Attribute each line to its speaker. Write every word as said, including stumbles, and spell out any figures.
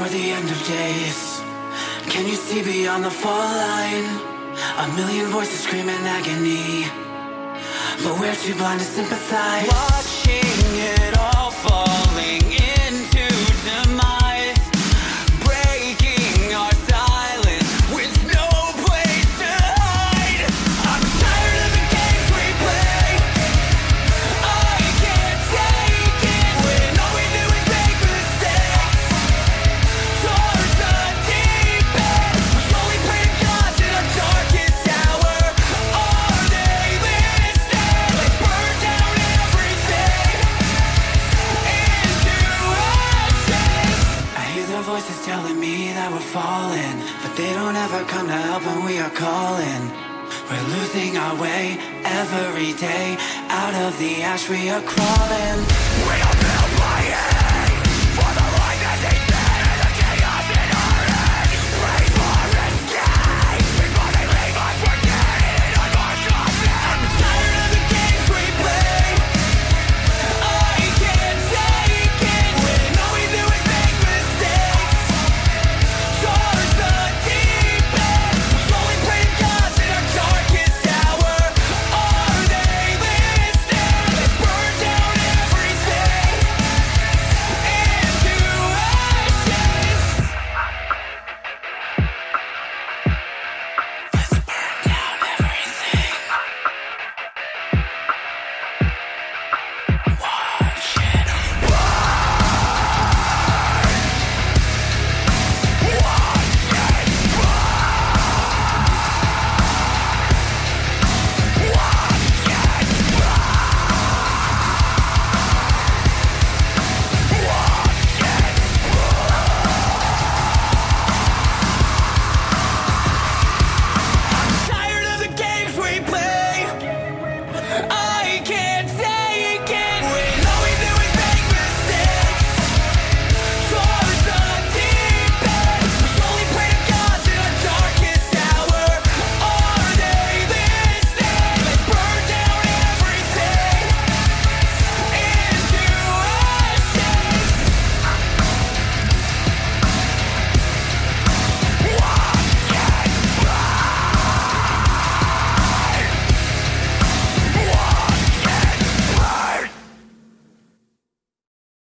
Speaker 1: toward the end of days. Can you see beyond the fall line? A million voices scream in agony, but we're too blind to sympathize. Watching it all falling into demise, breaking our silence with no place to hide. I'm tired of the games we play. I can't take it when all we do is make mistakes. Towards the deep end, we slowly pray to God in our darkest hour. Are they listening? Let's burn down everything into ashes. I hear their voices telling me that we're falling, but they don't ever come to help when we are calling. We're losing our way every day. Out of the ash we are crawling. We are